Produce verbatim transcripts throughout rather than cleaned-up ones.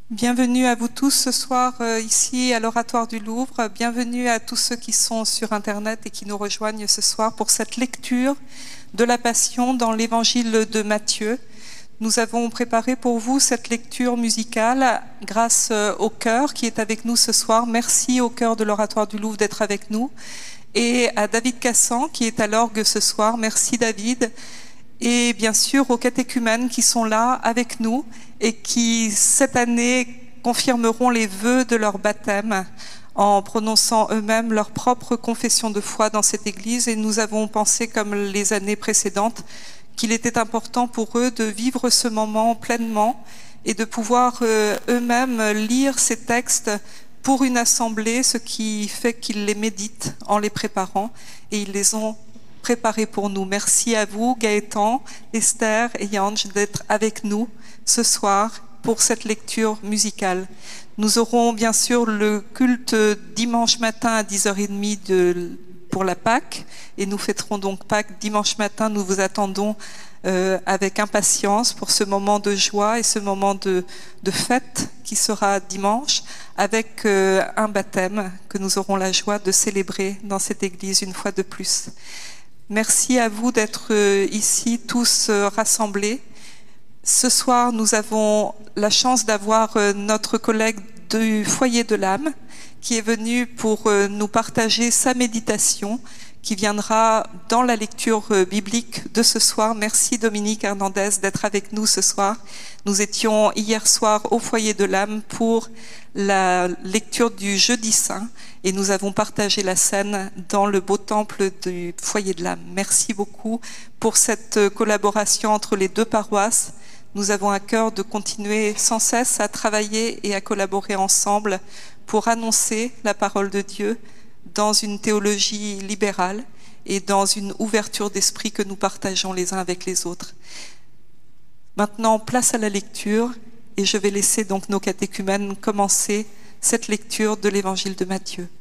Bienvenue à vous tous ce soir euh, ici à l'Oratoire du Louvre. Bienvenue à tous ceux qui sont sur Internet et qui nous rejoignent ce soir pour cette lecture de la Passion dans l'Évangile de Matthieu. Nous avons préparé pour vous cette lecture musicale grâce euh, au chœur qui est avec nous ce soir. Merci au chœur de l'Oratoire du Louvre d'être avec nous. Et à David Cassan qui est à l'orgue ce soir. Merci David. Et bien sûr aux catéchumènes qui sont là avec nous et qui, cette année, confirmeront les vœux de leur baptême en prononçant eux-mêmes leur propre confession de foi dans cette église. Et nous avons pensé, comme les années précédentes, qu'il était important pour eux de vivre ce moment pleinement et de pouvoir euh, eux-mêmes lire ces textes pour une assemblée, ce qui fait qu'ils les méditent en les préparant, et ils les ont préparés pour nous. Merci à vous, Gaëtan, Esther et Yanj, d'être avec nous ce soir pour cette lecture musicale. Nous aurons bien sûr le culte dimanche matin à dix heures trente de, pour la Pâque, et nous fêterons donc Pâques dimanche matin. Nous vous attendons euh, avec impatience pour ce moment de joie et ce moment de, de fête qui sera dimanche, avec euh, un baptême que nous aurons la joie de célébrer dans cette église une fois de plus. Merci à vous d'être ici tous rassemblés. Ce soir, nous avons la chance d'avoir notre collègue du Foyer de l'âme qui est venu pour nous partager sa méditation qui viendra dans la lecture biblique de ce soir. Merci Dominique Hernandez d'être avec nous ce soir. Nous étions hier soir au Foyer de l'âme pour la lecture du Jeudi Saint et nous avons partagé la scène dans le beau temple du Foyer de l'âme. Merci beaucoup pour cette collaboration entre les deux paroisses. Nous avons à cœur de continuer sans cesse à travailler et à collaborer ensemble pour annoncer la parole de Dieu dans une théologie libérale et dans une ouverture d'esprit que nous partageons les uns avec les autres. Maintenant, place à la lecture, et je vais laisser donc nos catéchumènes commencer cette lecture de l'Évangile de Matthieu.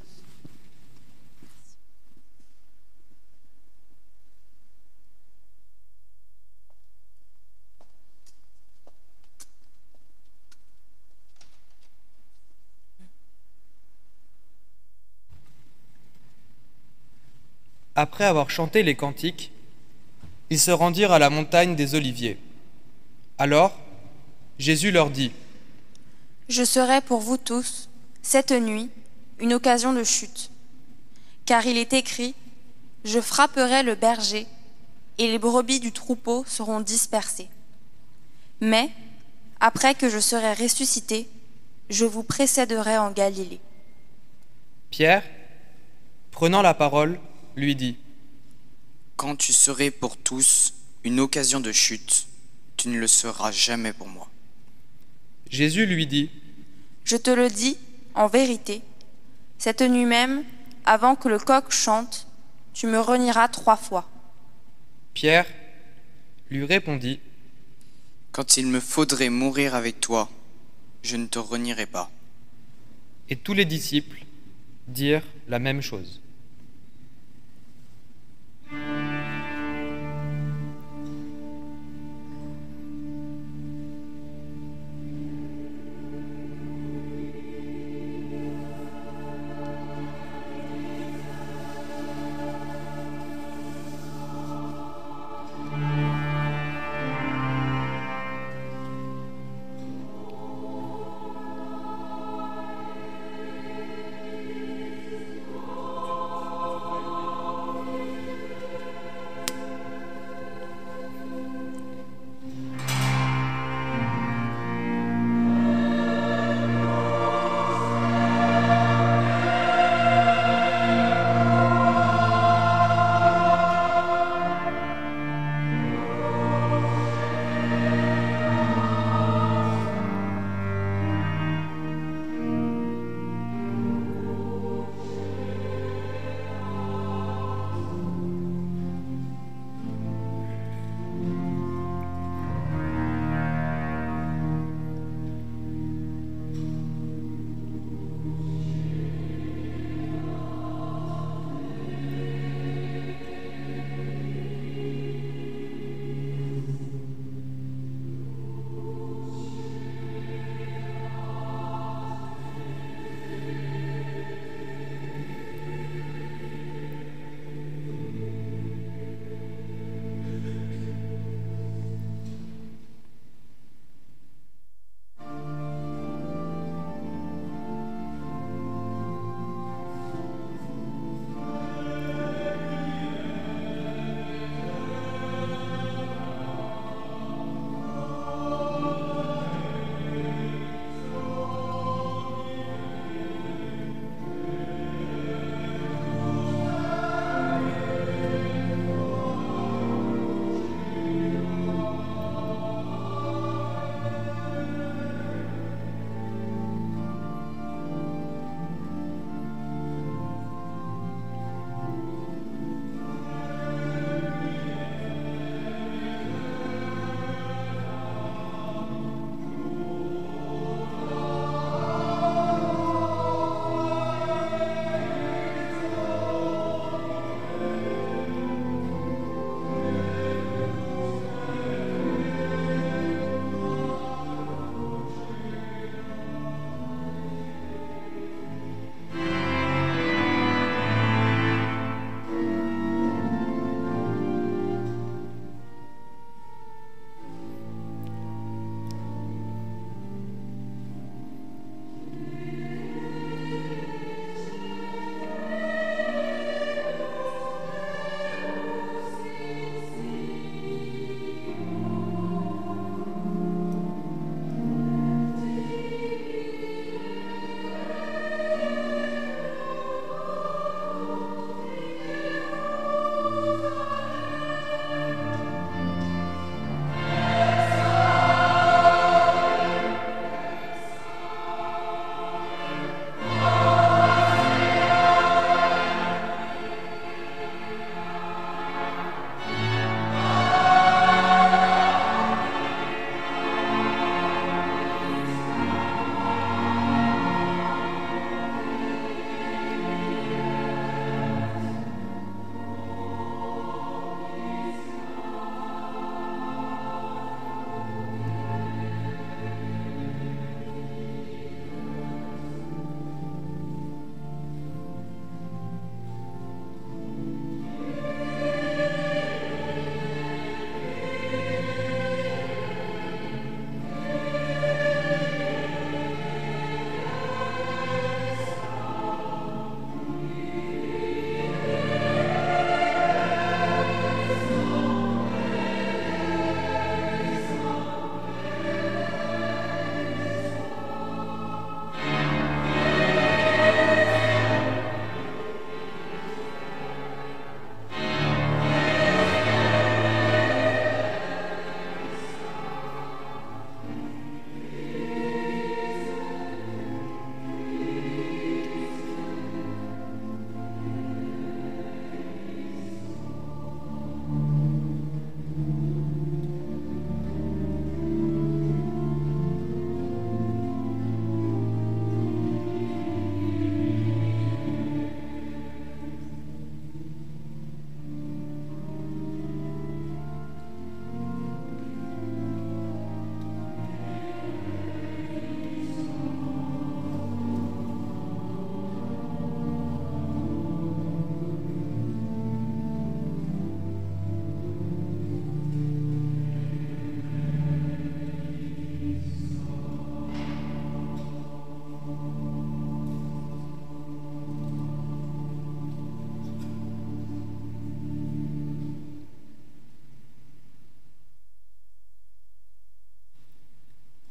Après avoir chanté les cantiques, ils se rendirent à la montagne des Oliviers. Alors, Jésus leur dit : « Je serai pour vous tous, cette nuit, une occasion de chute. Car il est écrit : je frapperai le berger, et les brebis du troupeau seront dispersées. Mais, après que je serai ressuscité, je vous précéderai en Galilée. » Pierre, prenant la parole, lui dit : « Quand tu serais pour tous une occasion de chute, tu ne le seras jamais pour moi. » Jésus lui dit : « Je te le dis, en vérité, cette nuit même, avant que le coq chante, tu me renieras trois fois. » Pierre lui répondit : « Quand il me faudrait mourir avec toi, je ne te renierai pas. » Et tous les disciples dirent la même chose.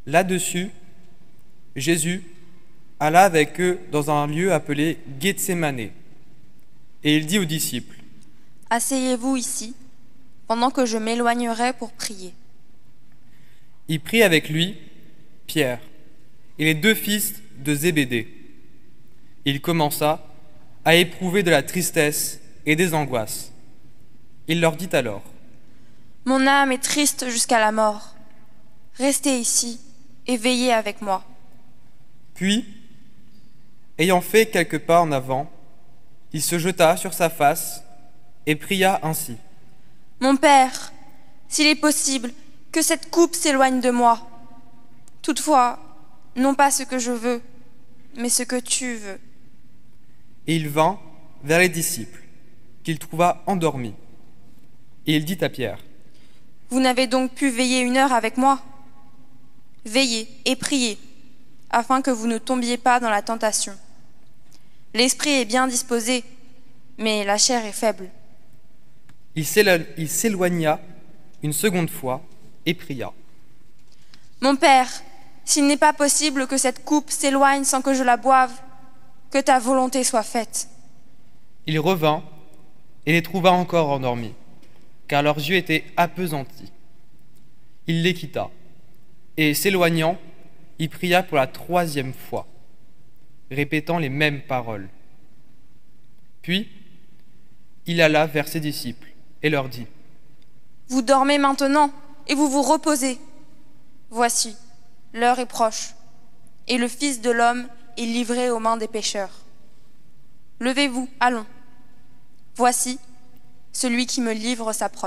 Là-dessus, Jésus alla avec eux dans un lieu appelé Gethsémané, et il dit aux disciples, « Asseyez-vous ici, pendant que je m'éloignerai pour prier. » Il prit avec lui Pierre et les deux fils de Zébédée. Il commença à éprouver de la tristesse et des angoisses. Il leur dit alors, « Mon âme est triste jusqu'à la mort. Restez ici et veillez avec moi. » Puis, ayant fait quelques pas en avant, il se jeta sur sa face et pria ainsi. « Mon Père, s'il est possible, que cette coupe s'éloigne de moi. Toutefois, non pas ce que je veux, mais ce que tu veux. » Et il vint vers les disciples, qu'il trouva endormis. Et il dit à Pierre, « Vous n'avez donc pu veiller une heure avec moi? Veillez et priez, afin que vous ne tombiez pas dans la tentation. L'esprit est bien disposé, mais la chair est faible. » Il s'éloigna une seconde fois et pria. « Mon Père, s'il n'est pas possible que cette coupe s'éloigne sans que je la boive, que ta volonté soit faite. » Il revint et les trouva encore endormis, car leurs yeux étaient appesantis. Il les quitta, et s'éloignant, il pria pour la troisième fois, répétant les mêmes paroles. Puis, il alla vers ses disciples et leur dit, « Vous dormez maintenant et vous vous reposez. Voici, l'heure est proche, et le Fils de l'homme est livré aux mains des pécheurs. Levez-vous, allons. Voici, celui qui me livre s'approche. »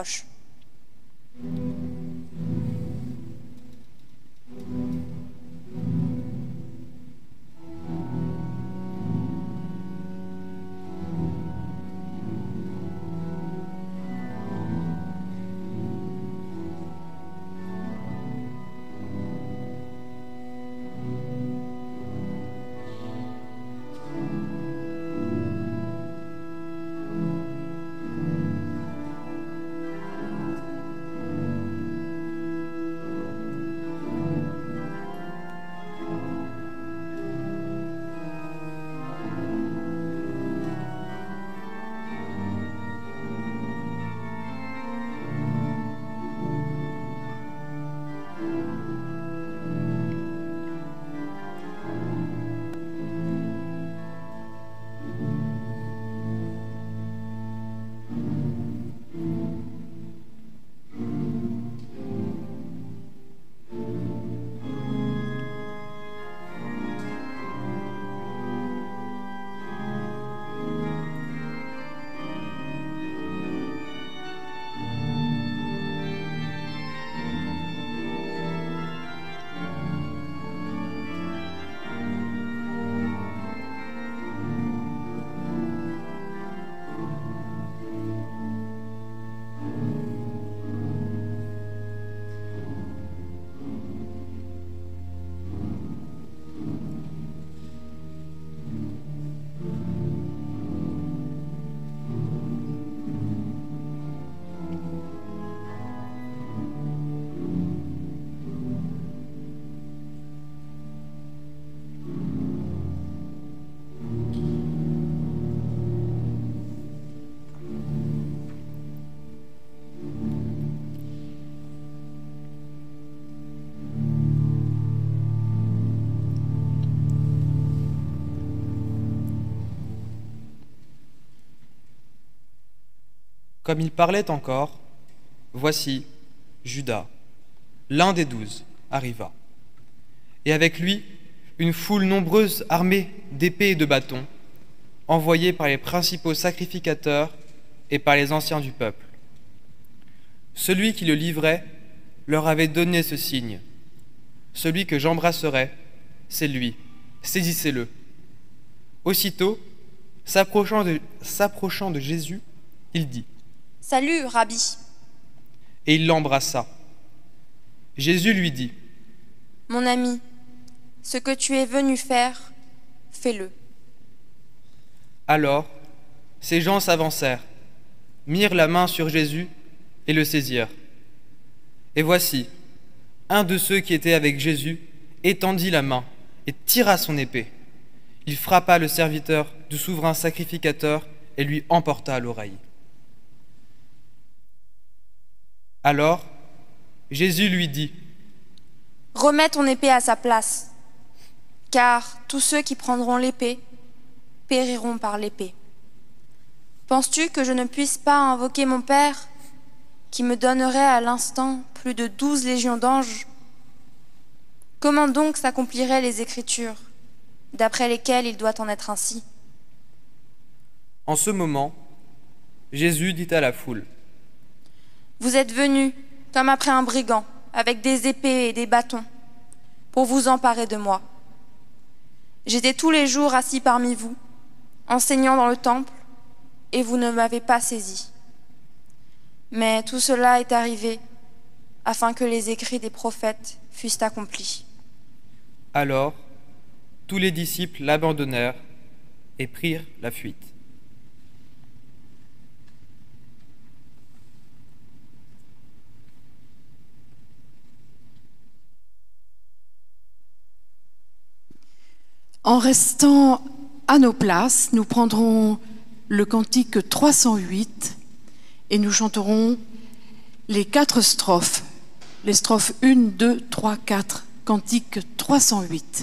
Comme il parlait encore, voici Judas, l'un des douze, arriva. Et avec lui, une foule nombreuse armée d'épées et de bâtons, envoyée par les principaux sacrificateurs et par les anciens du peuple. Celui qui le livrait leur avait donné ce signe. Celui que j'embrasserai, c'est lui, saisissez-le. Aussitôt, s'approchant de, s'approchant de Jésus, il dit, « Salut, Rabbi !» Et il l'embrassa. Jésus lui dit, « Mon ami, ce que tu es venu faire, fais-le. » Alors, ces gens s'avancèrent, mirent la main sur Jésus et le saisirent. Et voici, un de ceux qui étaient avec Jésus étendit la main et tira son épée. Il frappa le serviteur du souverain sacrificateur et lui emporta l'oreille. Alors, Jésus lui dit : « Remets ton épée à sa place, car tous ceux qui prendront l'épée périront par l'épée. Penses-tu que je ne puisse pas invoquer mon Père, qui me donnerait à l'instant plus de douze légions d'anges ? Comment donc s'accompliraient les Écritures, d'après lesquelles il doit en être ainsi ? » En ce moment, Jésus dit à la foule : « Vous êtes venus, comme après un brigand, avec des épées et des bâtons, pour vous emparer de moi. J'étais tous les jours assis parmi vous, enseignant dans le temple, et vous ne m'avez pas saisi. Mais tout cela est arrivé afin que les écrits des prophètes fussent accomplis. » Alors, tous les disciples l'abandonnèrent et prirent la fuite. En restant à nos places, nous prendrons le cantique trois cent huit et nous chanterons les quatre strophes, les strophes un, deux, trois, quatre, cantique trois cent huit.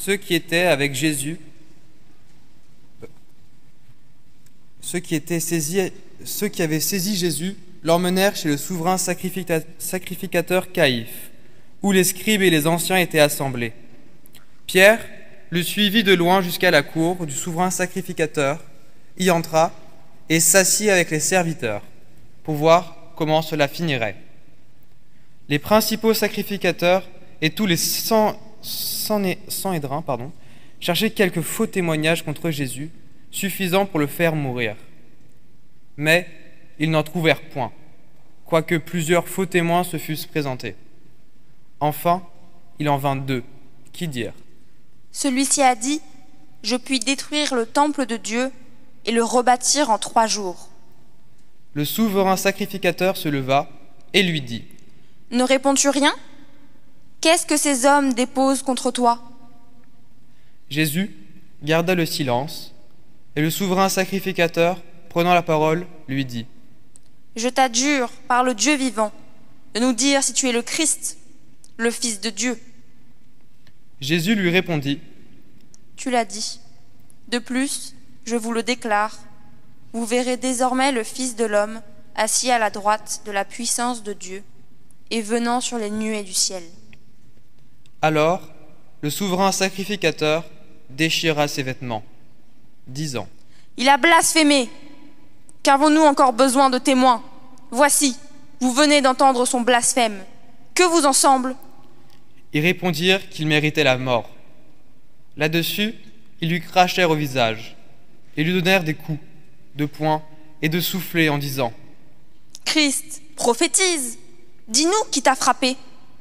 ceux qui étaient avec Jésus, ceux qui, étaient saisis, ceux qui avaient saisi Jésus, l'emmenèrent chez le souverain sacrificateur Caïphe, où les scribes et les anciens étaient assemblés. Pierre le suivit de loin jusqu'à la cour du souverain sacrificateur, y entra et s'assit avec les serviteurs, pour voir comment cela finirait. Les principaux sacrificateurs et tous les sanhédrins pardon, cherchaient quelques faux témoignages contre Jésus, suffisants pour le faire mourir. Mais ils n'en trouvèrent point, quoique plusieurs faux témoins se fussent présentés. Enfin, il en vint deux, qui dirent : Celui-ci a dit : Je puis détruire le temple de Dieu et le rebâtir en trois jours. Le souverain sacrificateur se leva et lui dit : Ne réponds-tu rien ? Qu'est-ce que ces hommes déposent contre toi ? Jésus garda le silence, et le souverain sacrificateur, prenant la parole, lui dit : Je t'adjure, par le Dieu vivant, de nous dire si tu es le Christ, le Fils de Dieu. Jésus lui répondit : Tu l'as dit. De plus, je vous le déclare, vous verrez désormais le Fils de l'homme assis à la droite de la puissance de Dieu et venant sur les nuées du ciel. Alors, le souverain sacrificateur déchira ses vêtements, disant : Il a blasphémé. Qu'avons-nous encore besoin de témoins ? Voici, vous venez d'entendre son blasphème. Que vous en semble ? Ils répondirent qu'il méritait la mort. Là-dessus, ils lui crachèrent au visage et lui donnèrent des coups, de poing et de soufflets en disant : Christ, prophétise. Dis-nous qui t'a frappé.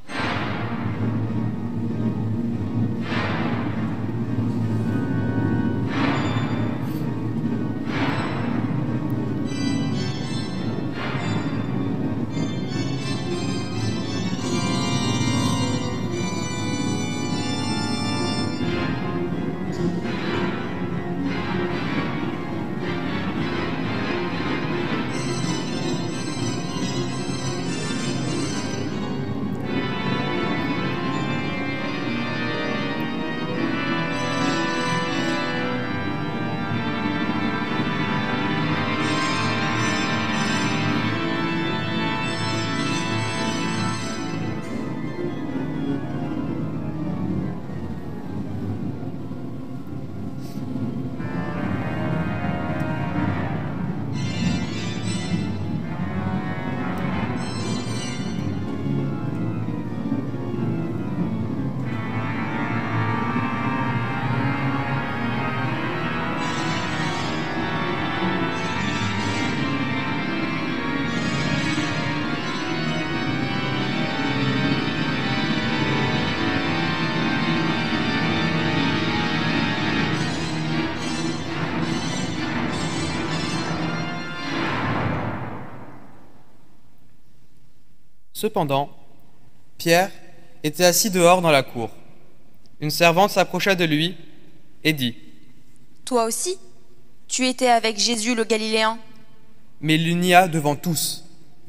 Cependant, Pierre était assis dehors dans la cour. Une servante s'approcha de lui et dit : Toi aussi, tu étais avec Jésus le Galiléen. Mais il le nia devant tous, disant :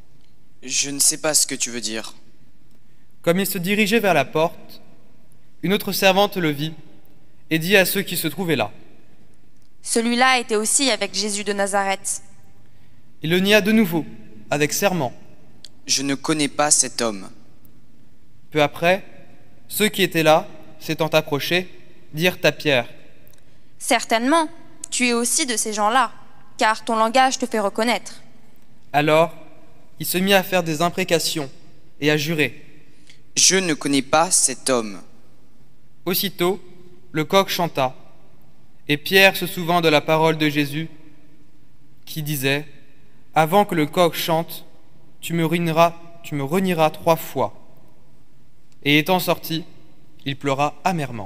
Je ne sais pas ce que tu veux dire. Comme il se dirigeait vers la porte, une autre servante le vit et dit à ceux qui se trouvaient là : Celui-là était aussi avec Jésus de Nazareth. Il le nia de nouveau, avec serment. Je ne connais pas cet homme. Peu après, ceux qui étaient là, s'étant approchés, dirent à Pierre : Certainement, tu es aussi de ces gens-là, car ton langage te fait reconnaître. Alors, il se mit à faire des imprécations et à jurer. Je ne connais pas cet homme. Aussitôt, le coq chanta, et Pierre se souvint de la parole de Jésus, qui disait : Avant que le coq chante, tu me renieras, tu me renieras trois fois. Et étant sorti, il pleura amèrement.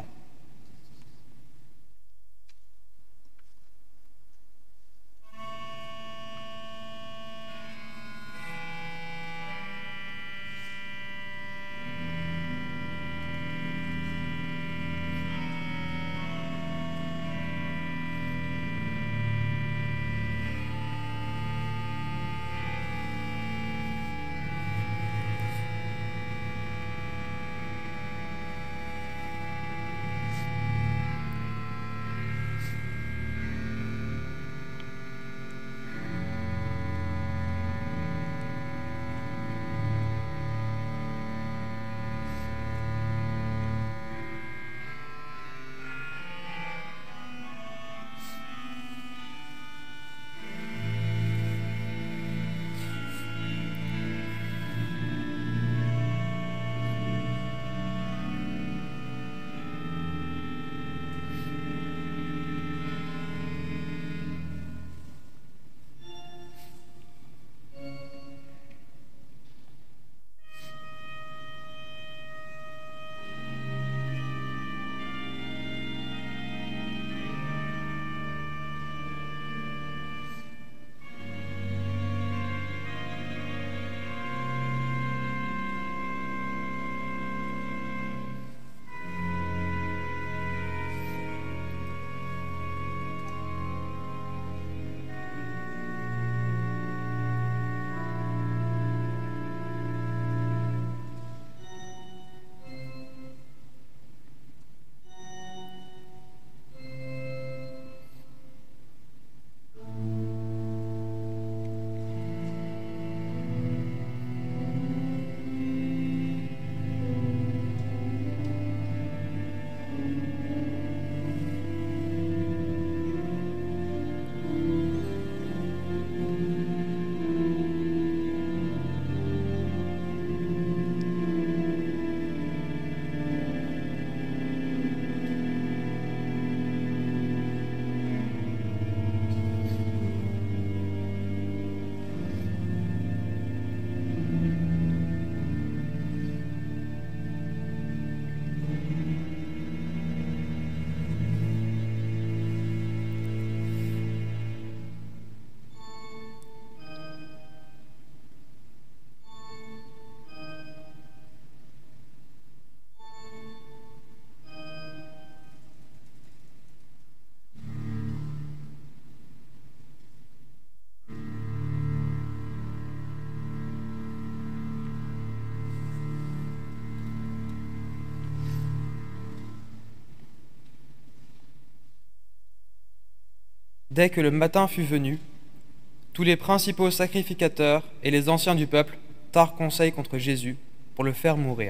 Dès que le matin fut venu, tous les principaux sacrificateurs et les anciens du peuple tinrent conseil contre Jésus pour le faire mourir.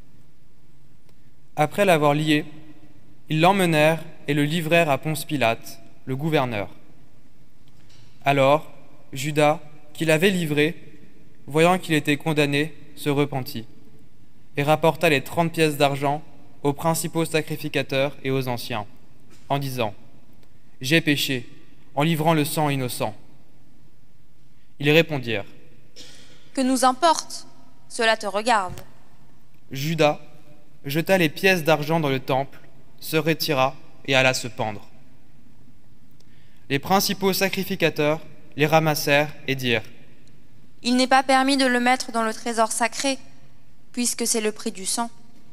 Après l'avoir lié, ils l'emmenèrent et le livrèrent à Ponce Pilate, le gouverneur. Alors, Judas, qui l'avait livré, voyant qu'il était condamné, se repentit et rapporta les trente pièces d'argent aux principaux sacrificateurs et aux anciens, en disant « J'ai péché en livrant le sang innocent. » Ils répondirent Que nous importe? Cela te regarde. Judas jeta les pièces d'argent dans le temple, se retira et alla se pendre. Les principaux sacrificateurs les ramassèrent et dirent « Il n'est pas permis de le mettre dans le trésor sacré, puisque c'est le prix du sang. »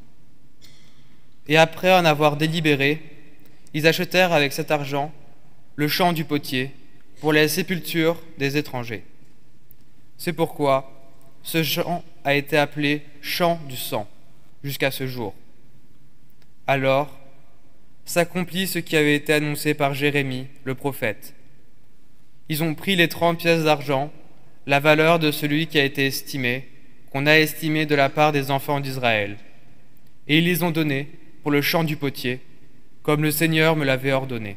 Et après en avoir délibéré, ils achetèrent avec cet argent le champ du potier pour les sépultures des étrangers. C'est pourquoi ce champ a été appelé champ du sang jusqu'à ce jour. Alors s'accomplit ce qui avait été annoncé par Jérémie, le prophète. Ils ont pris les trente pièces d'argent, la valeur de celui qui a été estimé, qu'on a estimé de la part des enfants d'Israël, et ils les ont donnés pour le champ du potier, comme le Seigneur me l'avait ordonné.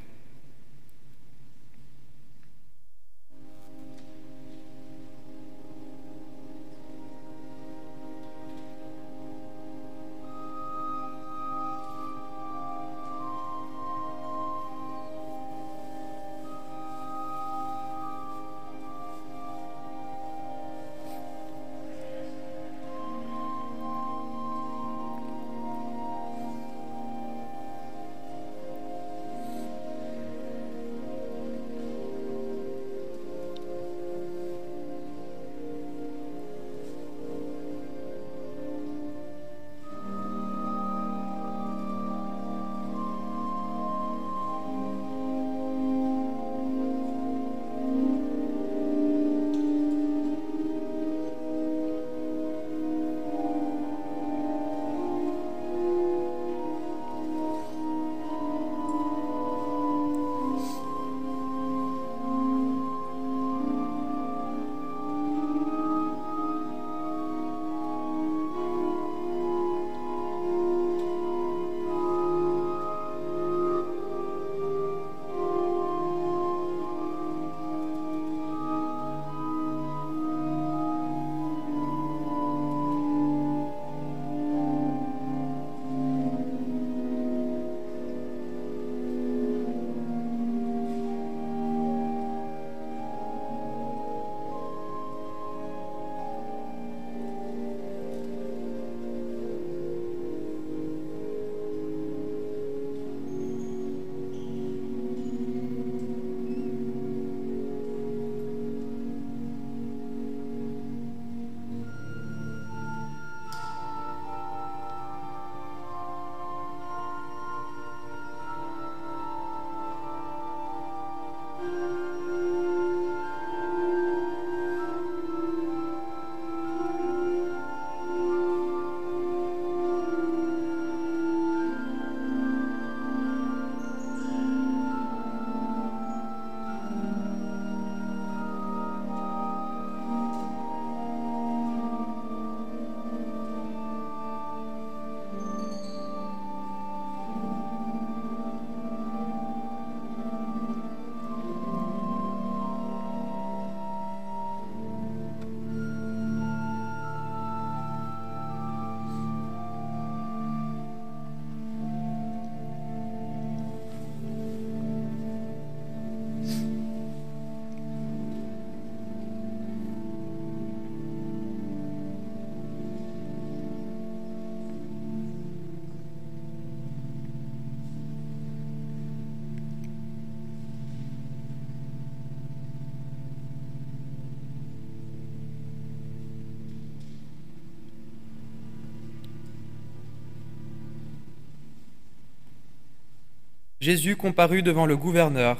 Jésus comparut devant le gouverneur.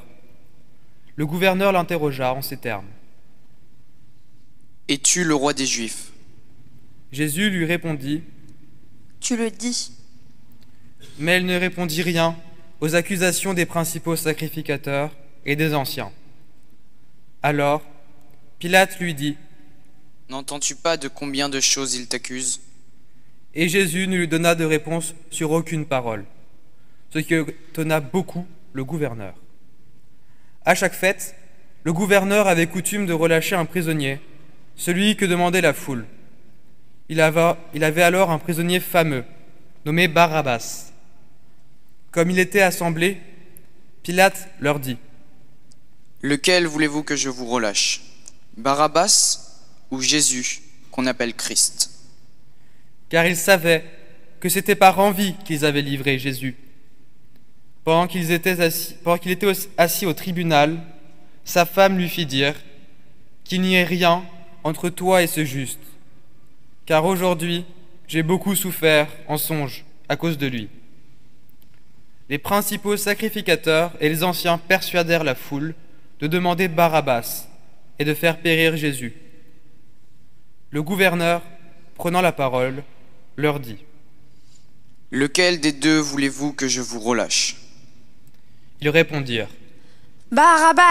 Le gouverneur l'interrogea en ces termes. « Es-tu le roi des Juifs ?» Jésus lui répondit. « Tu le dis. » Mais elle ne répondit rien aux accusations des principaux sacrificateurs et des anciens. Alors, Pilate lui dit, « N'entends-tu pas de combien de choses il t'accuse ?» Et Jésus ne lui donna de réponse sur aucune parole, ce qui étonna beaucoup le gouverneur. À chaque fête, le gouverneur avait coutume de relâcher un prisonnier, celui que demandait la foule. Il avait, il avait alors un prisonnier fameux, nommé Barabbas. Comme il était assemblé, Pilate leur dit, « Lequel voulez-vous que je vous relâche, Barabbas ou Jésus, qu'on appelle Christ ?» Car il savait que c'était par envie qu'ils avaient livré Jésus. Pendant qu'ils étaient assis, pendant qu'il était assis au tribunal, sa femme lui fit dire qu'il n'y ait rien entre toi et ce juste, car aujourd'hui j'ai beaucoup souffert en songe à cause de lui. Les principaux sacrificateurs et les anciens persuadèrent la foule de demander Barabbas et de faire périr Jésus. Le gouverneur, prenant la parole, leur dit, « Lequel des deux voulez-vous que je vous relâche ?» Ils répondirent, « Barabbas !»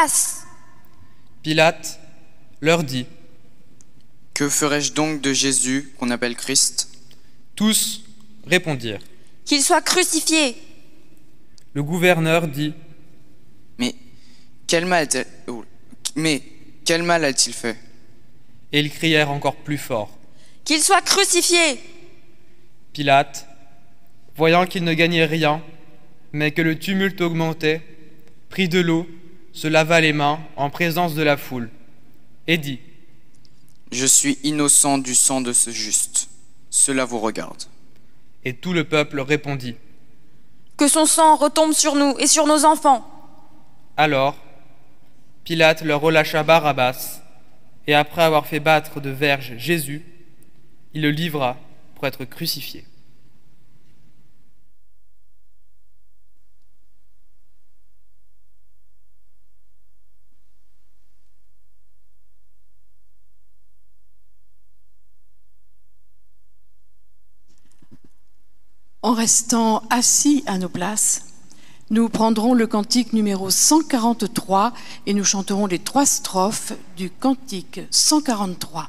Pilate leur dit, « Que ferai-je donc de Jésus, qu'on appelle Christ ?» Tous répondirent, « Qu'il soit crucifié !» Le gouverneur dit, « Mais quel mal a-t-il Mais quel mal a-t-il fait ?» Et ils crièrent encore plus fort, « Qu'il soit crucifié !» Pilate, voyant qu'il ne gagnait rien, mais que le tumulte augmentait, prit de l'eau, se lava les mains en présence de la foule, et dit, « Je suis innocent du sang de ce juste. Cela vous regarde. » Et tout le peuple répondit, « Que son sang retombe sur nous et sur nos enfants !» Alors, Pilate leur relâcha Barabbas, et après avoir fait battre de verges Jésus, il le livra pour être crucifié. En restant assis à nos places, nous prendrons le cantique numéro cent quarante-trois et nous chanterons les trois strophes du cantique cent quarante-trois.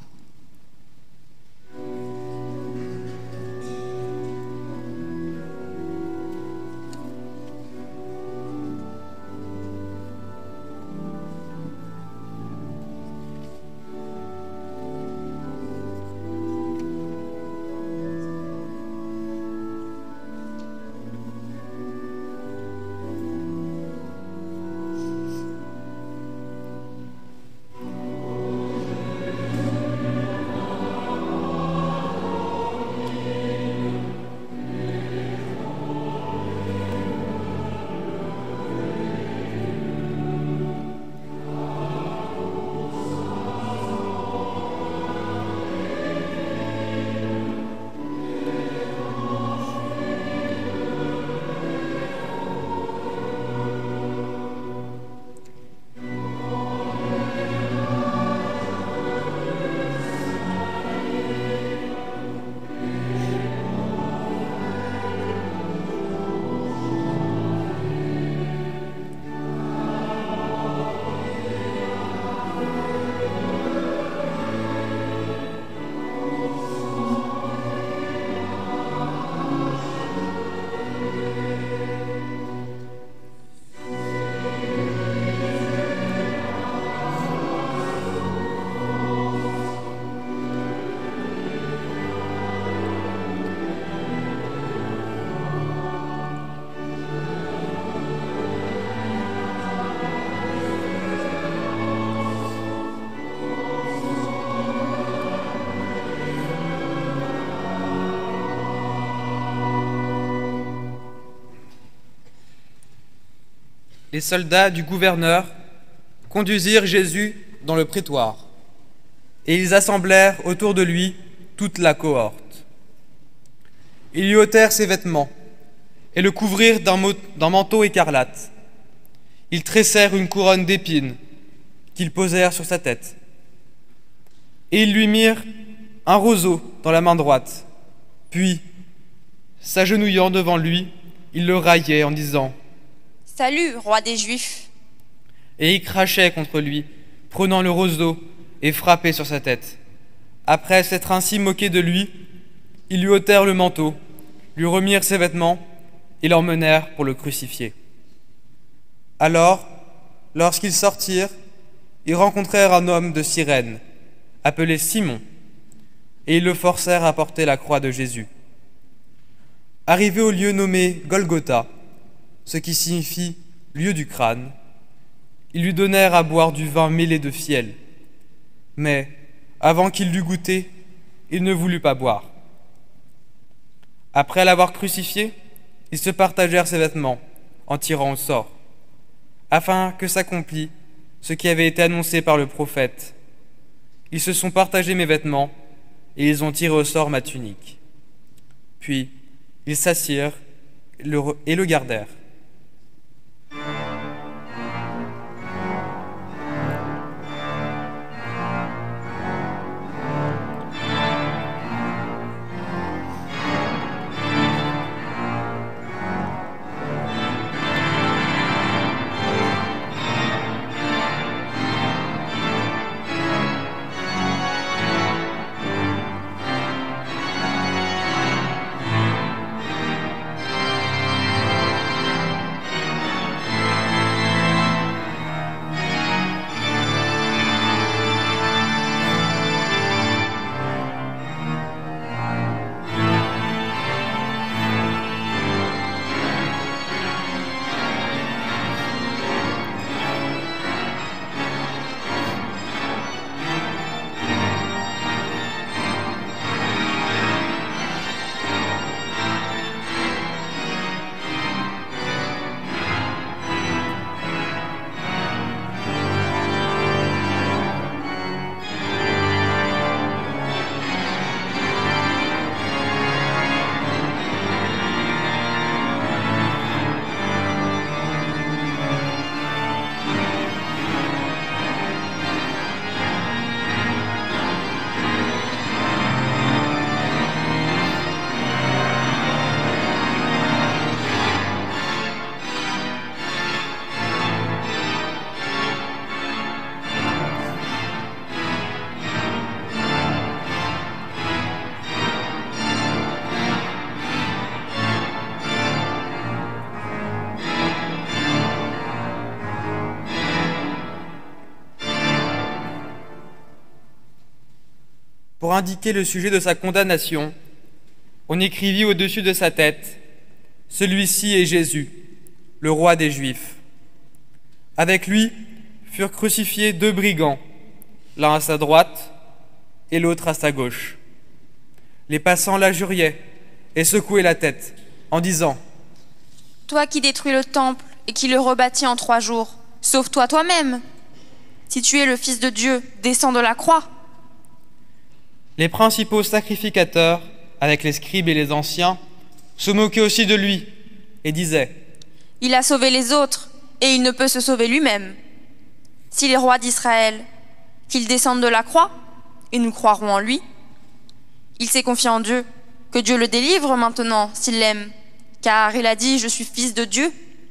Les soldats du gouverneur conduisirent Jésus dans le prétoire, et ils assemblèrent autour de lui toute la cohorte. Ils lui ôtèrent ses vêtements et le couvrirent d'un manteau écarlate. Ils tressèrent une couronne d'épines qu'ils posèrent sur sa tête. Et ils lui mirent un roseau dans la main droite. Puis, s'agenouillant devant lui, ils le raillaient en disant « Salut, roi des Juifs !» et y crachaient contre lui, prenant le roseau et frappaient sur sa tête. Après s'être ainsi moqués de lui, ils lui ôtèrent le manteau, lui remirent ses vêtements et l'emmenèrent pour le crucifier. Alors, lorsqu'ils sortirent, ils rencontrèrent un homme de Cyrène, appelé Simon, et ils le forcèrent à porter la croix de Jésus. Arrivé au lieu nommé Golgotha, ce qui signifie lieu du crâne, ils lui donnèrent à boire du vin mêlé de fiel. Mais, avant qu'il l'eût goûté, il ne voulut pas boire. Après l'avoir crucifié, ils se partagèrent ses vêtements, en tirant au sort, afin que s'accomplît ce qui avait été annoncé par le prophète. Ils se sont partagés mes vêtements, et ils ont tiré au sort ma tunique. Puis, ils s'assirent et le gardèrent. Pour indiquer le sujet de sa condamnation, on écrivit au-dessus de sa tête « Celui-ci est Jésus, le roi des Juifs ». Avec lui furent crucifiés deux brigands, l'un à sa droite et l'autre à sa gauche. Les passants l'injuriaient et secouaient la tête en disant « Toi qui détruis le temple et qui le rebâtis en trois jours, sauve-toi toi-même. Si tu es le Fils de Dieu, descends de la croix. » Les principaux sacrificateurs, avec les scribes et les anciens, se moquaient aussi de lui et disaient « Il a sauvé les autres et il ne peut se sauver lui-même. S'il est roi d'Israël, qu'il descende de la croix et nous croirons en lui. Il s'est confié en Dieu, que Dieu le délivre maintenant s'il l'aime, car il a dit « Je suis fils de Dieu ».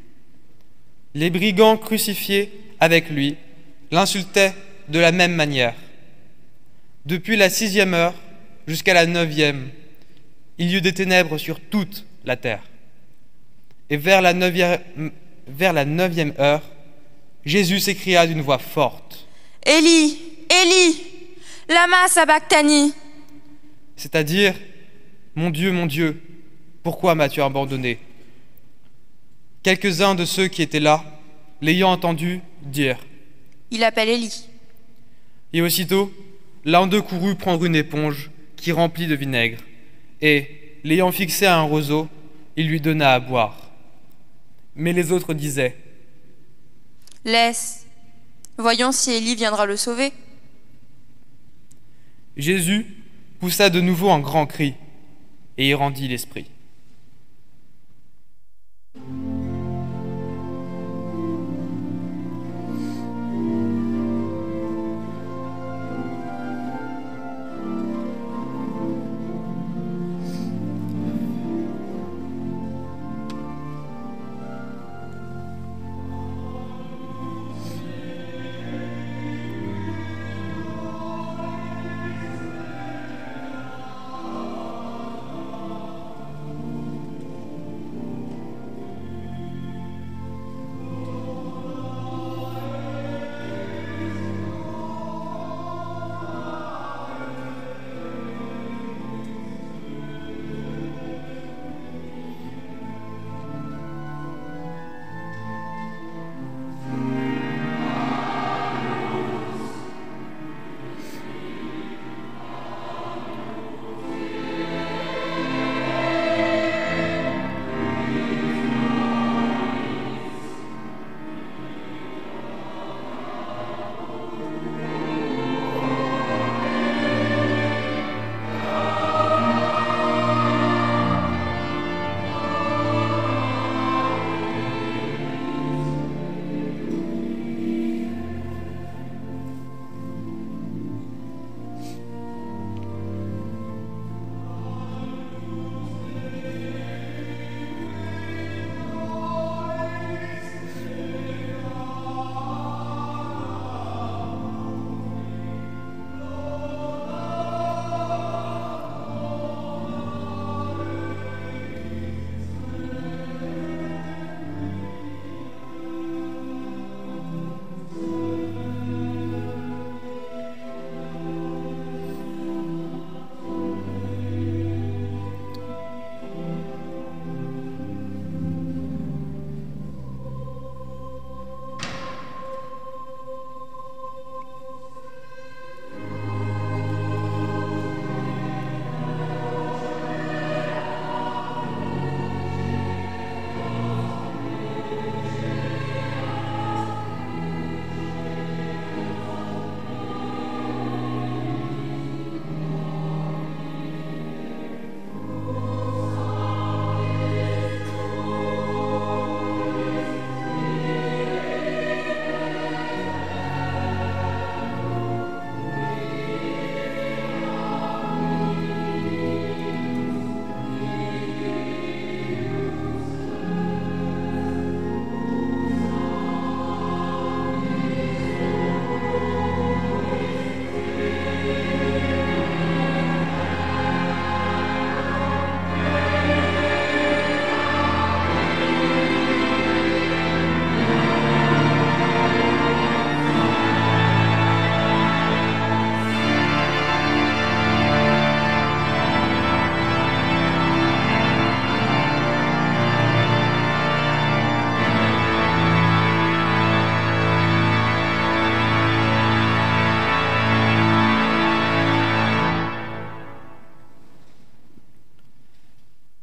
Les brigands crucifiés avec lui l'insultaient de la même manière. Depuis la sixième heure jusqu'à la neuvième, il y eut des ténèbres sur toute la terre. Et vers la neuvième, vers la neuvième heure, Jésus s'écria d'une voix forte. « Élie, Élie, lama sabachthani » c'est-à-dire « Mon Dieu, mon Dieu, pourquoi m'as-tu abandonné ?» Quelques-uns de ceux qui étaient là, l'ayant entendu, dirent « Il appelle Élie. » Et aussitôt, l'un d'eux courut prendre une éponge qui remplit de vinaigre, et, l'ayant fixé à un roseau, il lui donna à boire. Mais les autres disaient « Laisse, voyons si Élie viendra le sauver. » Jésus poussa de nouveau un grand cri, et y rendit l'esprit.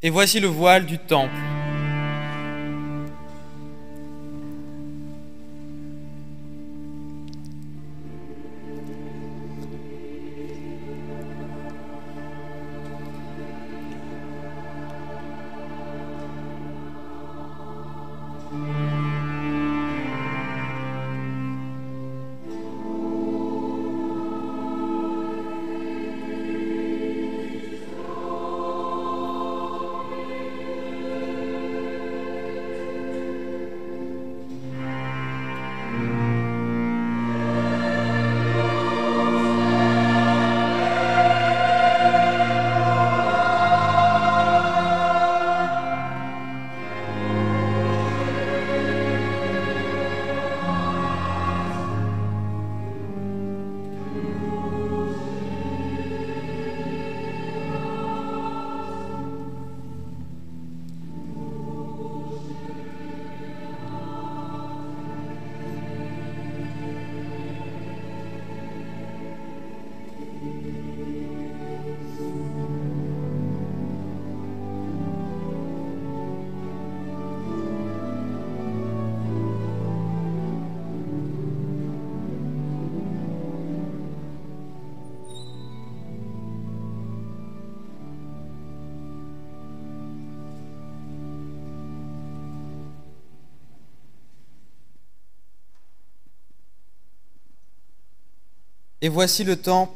Et voici le voile du temple. Et voici le temple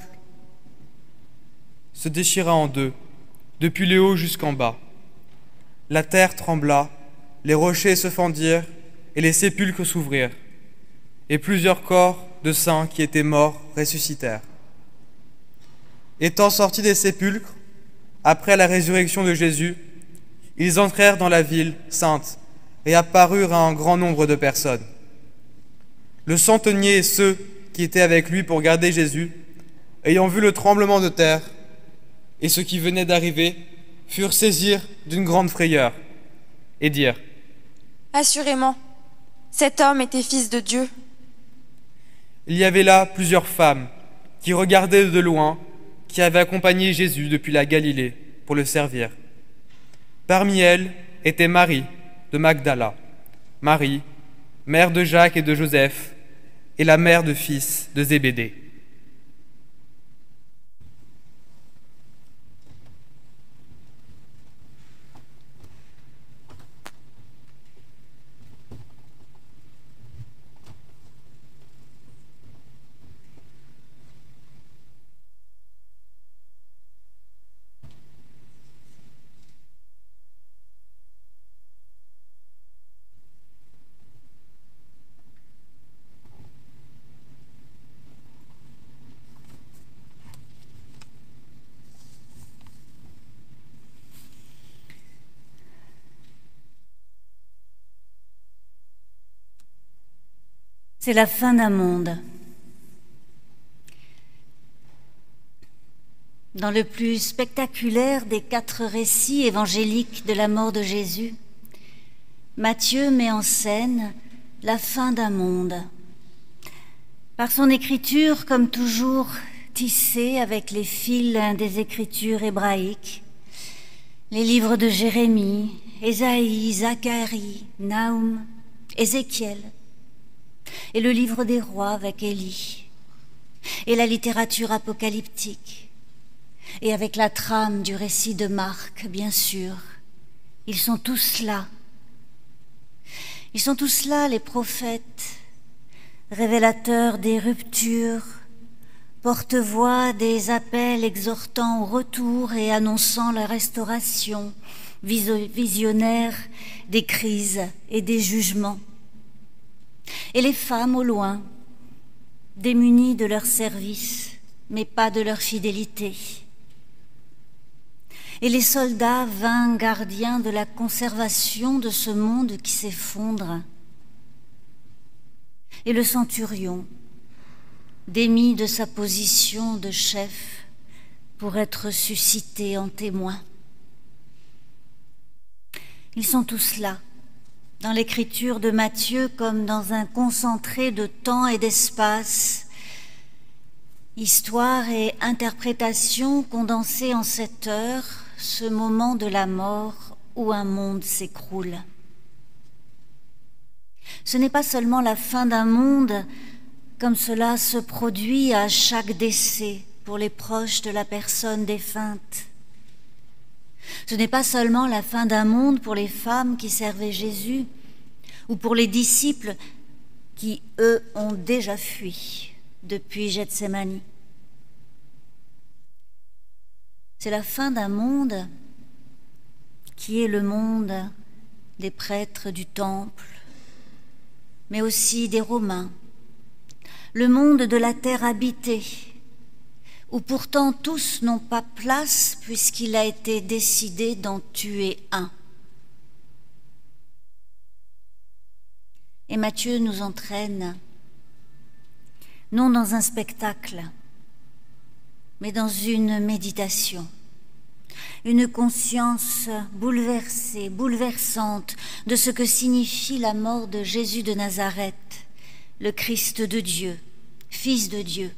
se déchira en deux, depuis le haut jusqu'en bas. La terre trembla, les rochers se fendirent, et les sépulcres s'ouvrirent. Et plusieurs corps de saints qui étaient morts ressuscitèrent. Étant sortis des sépulcres, après la résurrection de Jésus, ils entrèrent dans la ville sainte et apparurent à un grand nombre de personnes. Le centenier et ceux qui étaient avec lui pour garder Jésus, ayant vu le tremblement de terre et ce qui venait d'arriver, furent saisis d'une grande frayeur et dirent : Assurément, cet homme était fils de Dieu. Il y avait là plusieurs femmes qui regardaient de loin, qui avaient accompagné Jésus depuis la Galilée pour le servir. Parmi elles était Marie de Magdala, Marie, mère de Jacques et de Joseph, et la mère de fils de Zébédée. C'est la fin d'un monde. Dans le plus spectaculaire des quatre récits évangéliques de la mort de Jésus, Matthieu met en scène la fin d'un monde. Par son écriture, comme toujours, tissée avec les fils des écritures hébraïques, les livres de Jérémie, Ésaïe, Zacharie, Naoum, Ézéchiel, et le livre des rois avec Élie, et la littérature apocalyptique, et avec la trame du récit de Marc, bien sûr. Ils sont tous là. Ils sont tous là, les prophètes, révélateurs des ruptures, porte-voix des appels exhortant au retour et annonçant la restauration, visionnaires des crises et des jugements. Et les femmes au loin, démunies de leur service, mais pas de leur fidélité. Et les soldats vains gardiens de la conservation de ce monde qui s'effondre. Et le centurion, démis de sa position de chef pour être suscité en témoin. Ils sont tous là, dans l'écriture de Matthieu, comme dans un concentré de temps et d'espace, histoire et interprétation condensées en cette heure ce moment de la mort où un monde s'écroule. Ce n'est pas seulement la fin d'un monde comme cela se produit à chaque décès pour les proches de la personne défunte. Ce n'est pas seulement la fin d'un monde pour les femmes qui servaient Jésus ou pour les disciples qui, eux, ont déjà fui depuis Gethsémani. C'est la fin d'un monde qui est le monde des prêtres du temple, mais aussi des Romains, le monde de la terre habitée, où pourtant tous n'ont pas place puisqu'il a été décidé d'en tuer un. Et Matthieu nous entraîne, non dans un spectacle, mais dans une méditation, une conscience bouleversée, bouleversante de ce que signifie la mort de Jésus de Nazareth, le Christ de Dieu, Fils de Dieu.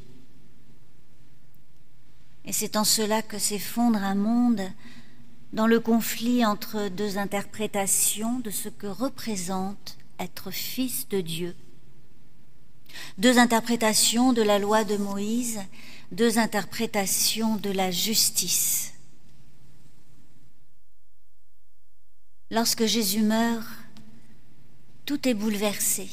Et c'est en cela que s'effondre un monde dans le conflit entre deux interprétations de ce que représente être fils de Dieu. Deux interprétations de la loi de Moïse, deux interprétations de la justice. Lorsque Jésus meurt, tout est bouleversé.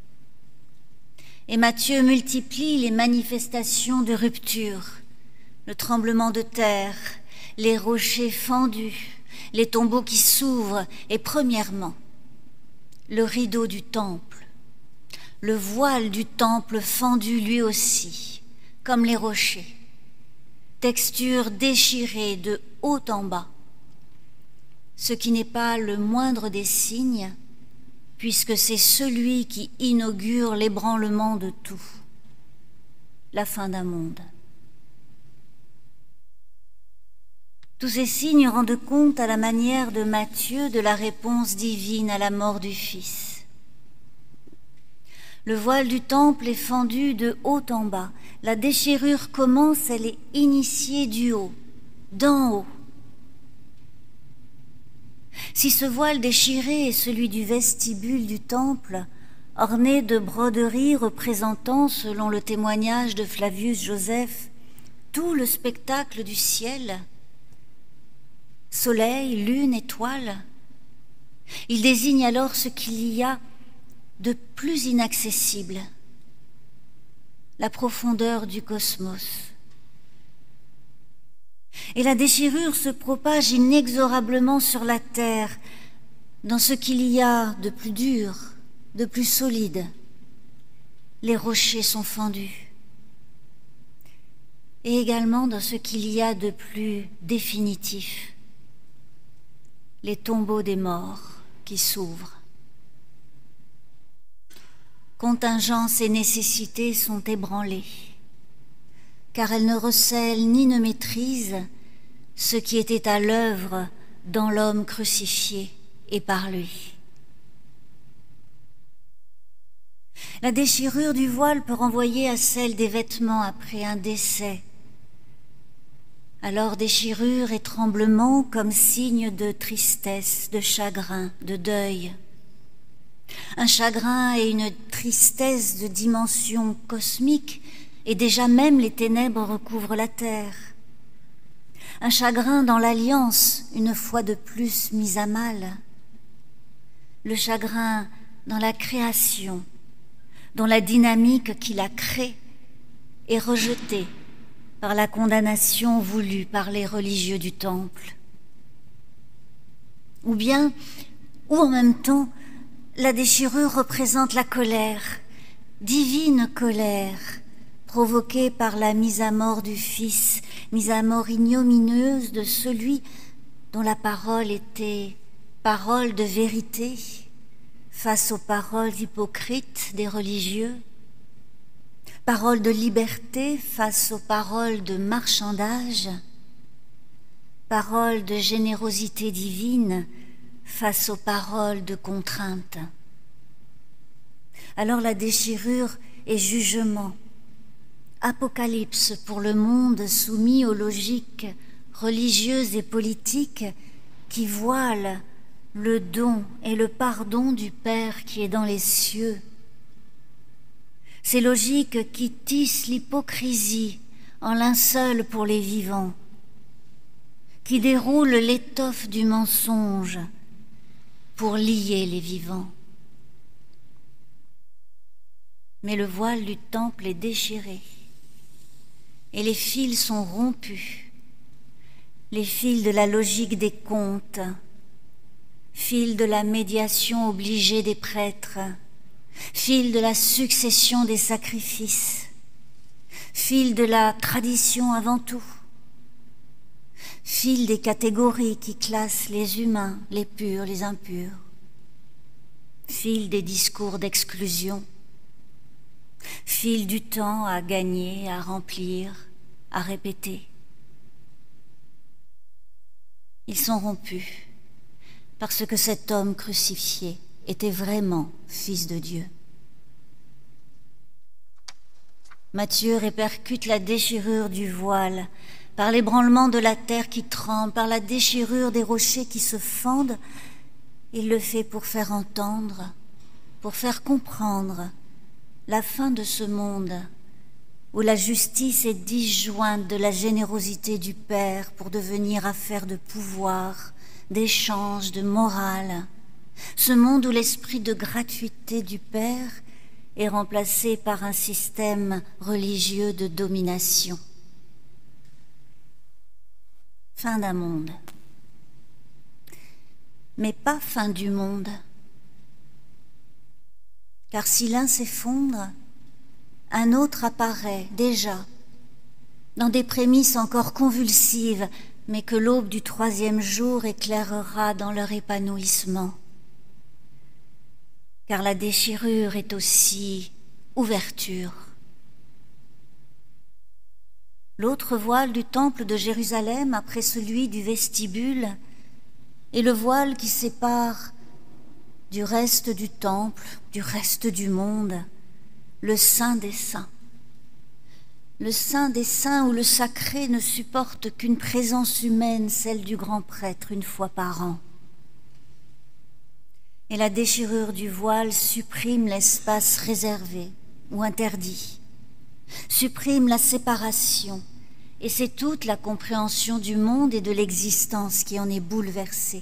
Et Matthieu multiplie les manifestations de rupture, le tremblement de terre, les rochers fendus, les tombeaux qui s'ouvrent, et premièrement, le rideau du temple, le voile du temple fendu lui aussi, comme les rochers, texture déchirée de haut en bas, ce qui n'est pas le moindre des signes, puisque c'est celui qui inaugure l'ébranlement de tout, la fin d'un monde. Tous ces signes rendent compte à la manière de Matthieu de la réponse divine à la mort du Fils. Le voile du temple est fendu de haut en bas. La déchirure commence, elle est initiée du haut, d'en haut. Si ce voile déchiré est celui du vestibule du temple, orné de broderies représentant, selon le témoignage de Flavius Joseph, tout le spectacle du ciel, soleil, lune, étoiles, il désigne alors ce qu'il y a de plus inaccessible, la profondeur du cosmos. Et la déchirure se propage inexorablement sur la terre, dans ce qu'il y a de plus dur, de plus solide. Les rochers sont fendus. Et également dans ce qu'il y a de plus définitif. Les tombeaux des morts qui s'ouvrent. Contingence et nécessité sont ébranlées, car elles ne recèlent ni ne maîtrisent ce qui était à l'œuvre dans l'homme crucifié et par lui. La déchirure du voile peut renvoyer à celle des vêtements après un décès. Alors déchirure et tremblement comme signe de tristesse, de chagrin, de deuil. Un chagrin et une tristesse de dimension cosmique, et déjà même les ténèbres recouvrent la terre. Un chagrin dans l'alliance, une fois de plus mise à mal. Le chagrin dans la création, dont la dynamique qui la crée est rejetée par la condamnation voulue par les religieux du temple. Ou bien, ou en même temps, la déchirure représente la colère, divine colère, provoquée par la mise à mort du Fils, mise à mort ignominieuse de celui dont la parole était parole de vérité face aux paroles hypocrites des religieux, parole de liberté face aux paroles de marchandage, parole de générosité divine face aux paroles de contrainte. Alors la déchirure est jugement, apocalypse pour le monde soumis aux logiques religieuses et politiques qui voilent le don et le pardon du Père qui est dans les cieux. Ces logiques qui tissent l'hypocrisie en linceul pour les vivants, qui déroulent l'étoffe du mensonge pour lier les vivants. Mais le voile du temple est déchiré et les fils sont rompus, les fils de la logique des contes, fils de la médiation obligée des prêtres, fils de la succession des sacrifices, fils de la tradition avant tout, fils des catégories qui classent les humains, les purs, les impurs, fils des discours d'exclusion, fils du temps à gagner, à remplir, à répéter. Ils sont rompus parce que cet homme crucifié était vraiment fils de Dieu. Matthieu répercute la déchirure du voile par l'ébranlement de la terre qui tremble, par la déchirure des rochers qui se fendent. Il le fait pour faire entendre, pour faire comprendre la fin de ce monde où la justice est disjointe de la générosité du Père pour devenir affaire de pouvoir, d'échange, de morale. Ce monde où l'esprit de gratuité du Père est remplacé par un système religieux de domination. Fin d'un monde. Mais pas fin du monde. Car si l'un s'effondre, un autre apparaît déjà, dans des prémices encore convulsives, mais que l'aube du troisième jour éclairera dans leur épanouissement. Car la déchirure est aussi ouverture. L'autre voile du temple de Jérusalem, après celui du vestibule, est le voile qui sépare du reste du temple, du reste du monde, le saint des saints. Le saint des saints où le sacré ne supporte qu'une présence humaine, celle du grand prêtre, une fois par an. Et la déchirure du voile supprime l'espace réservé ou interdit, supprime la séparation, et c'est toute la compréhension du monde et de l'existence qui en est bouleversée.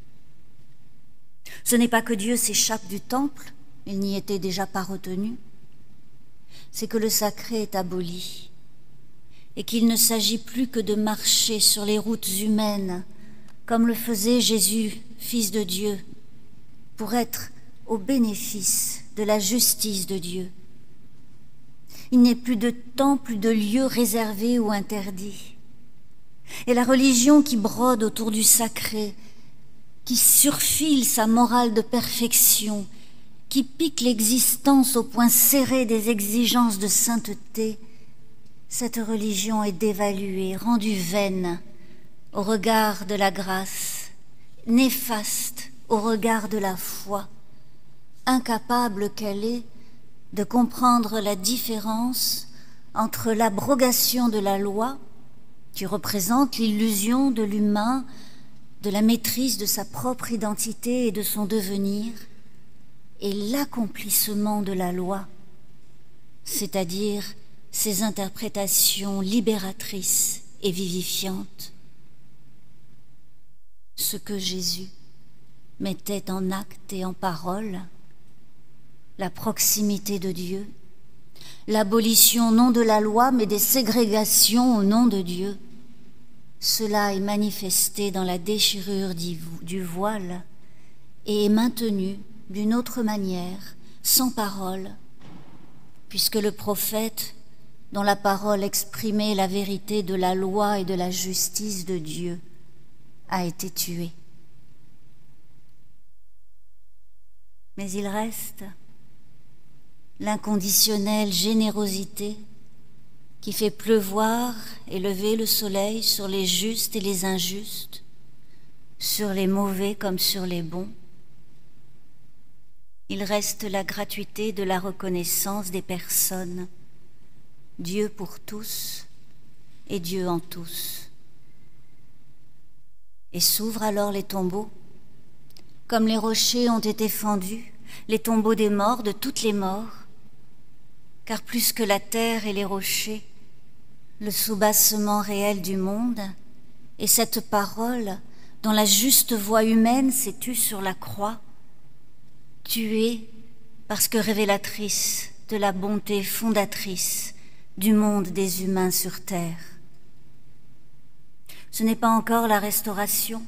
Ce n'est pas que Dieu s'échappe du temple, il n'y était déjà pas retenu, c'est que le sacré est aboli et qu'il ne s'agit plus que de marcher sur les routes humaines comme le faisait Jésus, Fils de Dieu, pour être au bénéfice de la justice de Dieu. Il n'est plus de temps, plus de lieu réservé ou interdit. Et la religion qui brode autour du sacré, qui surfile sa morale de perfection, qui pique l'existence au point serré des exigences de sainteté, cette religion est dévaluée, rendue vaine au regard de la grâce, néfaste au regard de la foi, incapable qu'elle est de comprendre la différence entre l'abrogation de la loi, qui représente l'illusion de l'humain, de la maîtrise de sa propre identité et de son devenir, et l'accomplissement de la loi, c'est-à-dire ses interprétations libératrices et vivifiantes. Ce que Jésus mettait en acte et en parole, la proximité de Dieu, l'abolition non de la loi mais des ségrégations au nom de Dieu, cela est manifesté dans la déchirure du voile et est maintenu d'une autre manière, sans parole, puisque le prophète, dont la parole exprimait la vérité de la loi et de la justice de Dieu, a été tué. Mais il reste l'inconditionnelle générosité qui fait pleuvoir et lever le soleil sur les justes et les injustes, sur les mauvais comme sur les bons. Il reste la gratuité de la reconnaissance des personnes, Dieu pour tous et Dieu en tous. Et s'ouvrent alors les tombeaux. Comme les rochers ont été fendus, les tombeaux des morts de toutes les morts, car plus que la terre et les rochers, le soubassement réel du monde et cette parole dont la juste voix humaine s'est tue sur la croix, tuée parce que révélatrice de la bonté fondatrice du monde des humains sur terre. Ce n'est pas encore la restauration,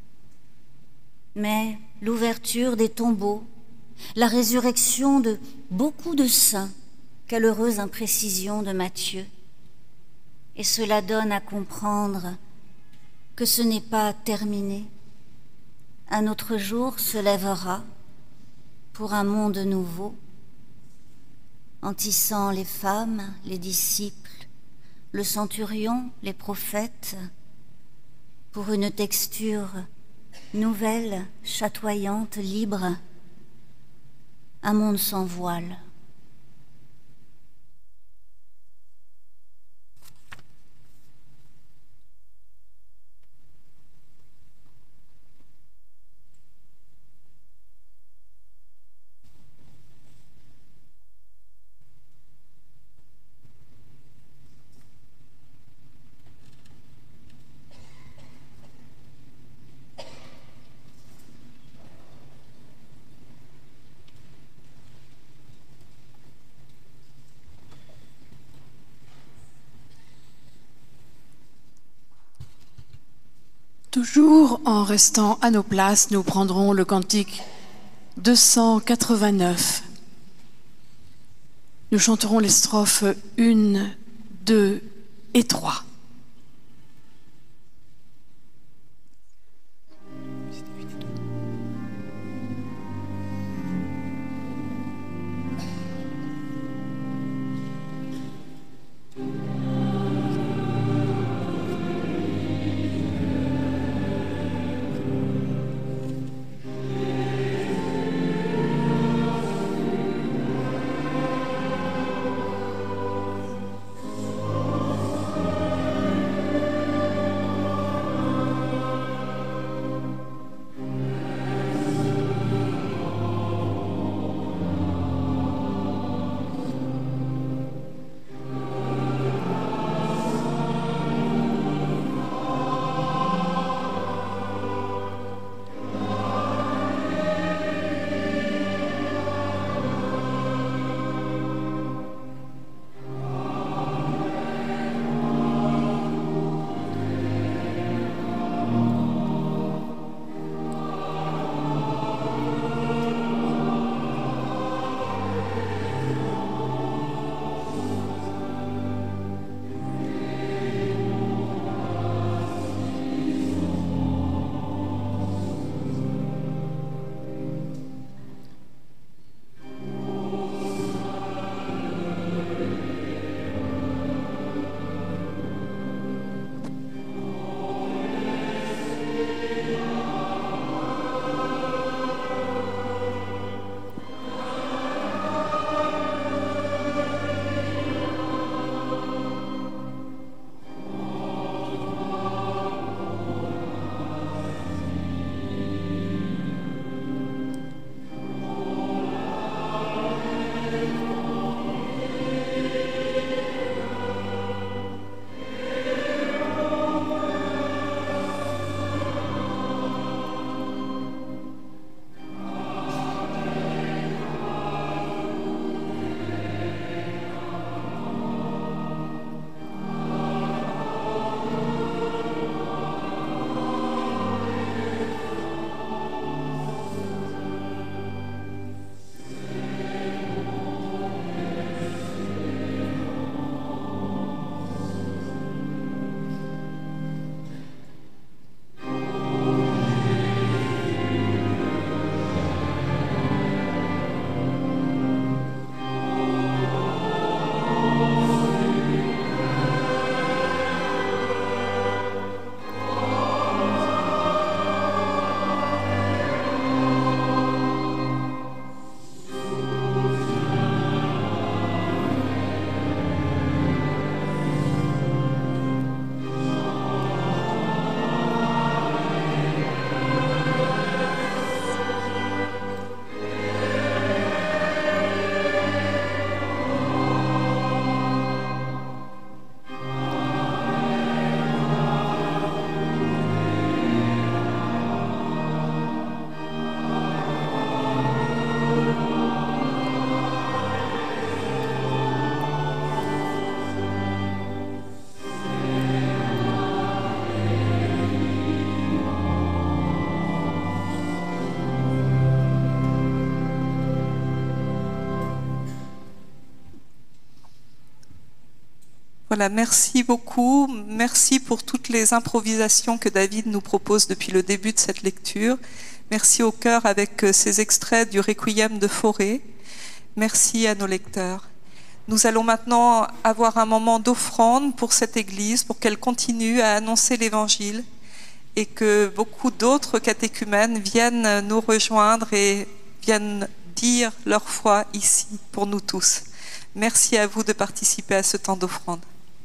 mais l'ouverture des tombeaux, la résurrection de beaucoup de saints, quelle heureuse imprécision de Matthieu. Et cela donne à comprendre que ce n'est pas terminé. Un autre jour se lèvera pour un monde nouveau, en tissant les femmes, les disciples, le centurion, les prophètes, pour une texture nouvelle, chatoyante, libre, un monde sans voile. Toujours en restant à nos places, nous prendrons le cantique deux cent quatre-vingt-neuf. Nous chanterons les strophes un, deux et trois. Thank Voilà, merci beaucoup. Merci pour toutes les improvisations que David nous propose depuis le début de cette lecture. Merci au cœur avec ces extraits du Requiem de Fauré. Merci à nos lecteurs. Nous allons maintenant avoir un moment d'offrande pour cette Église, pour qu'elle continue à annoncer l'Évangile et que beaucoup d'autres catéchumènes viennent nous rejoindre et viennent dire leur foi ici pour nous tous. Merci à vous de participer à ce temps d'offrande.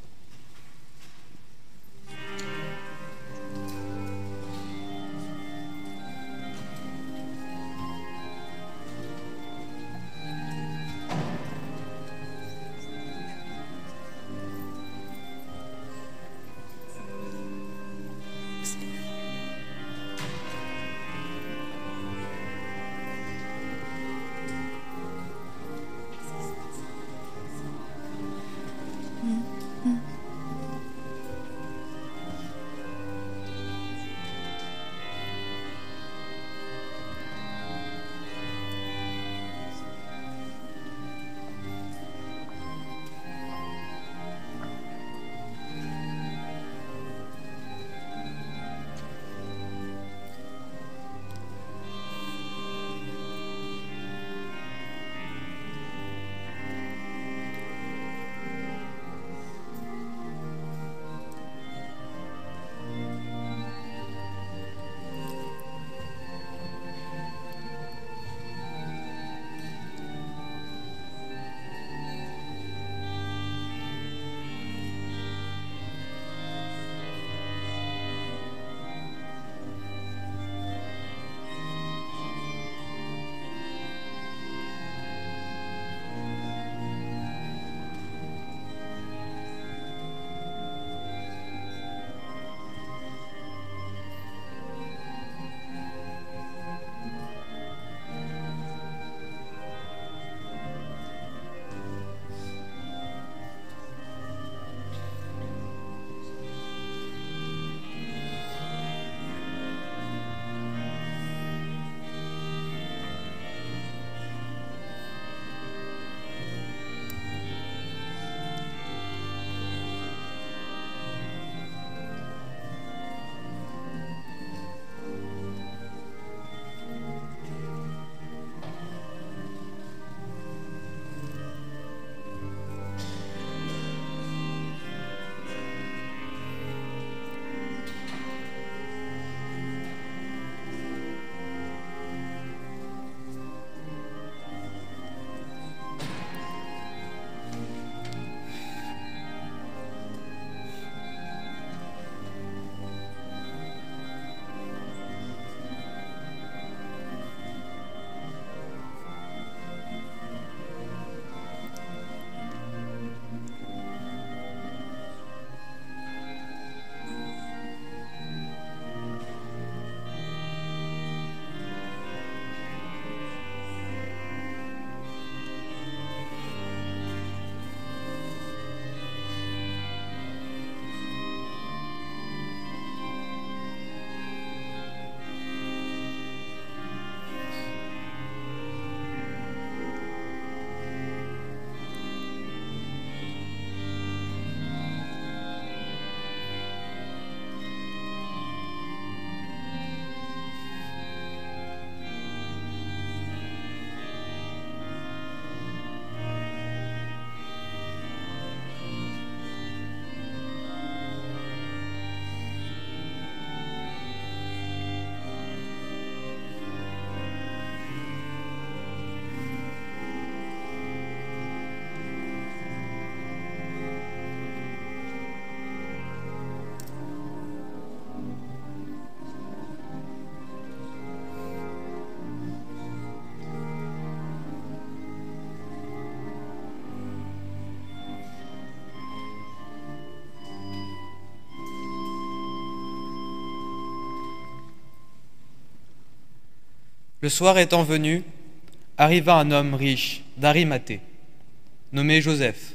Le soir étant venu, arriva un homme riche d'Arimathée, nommé Joseph,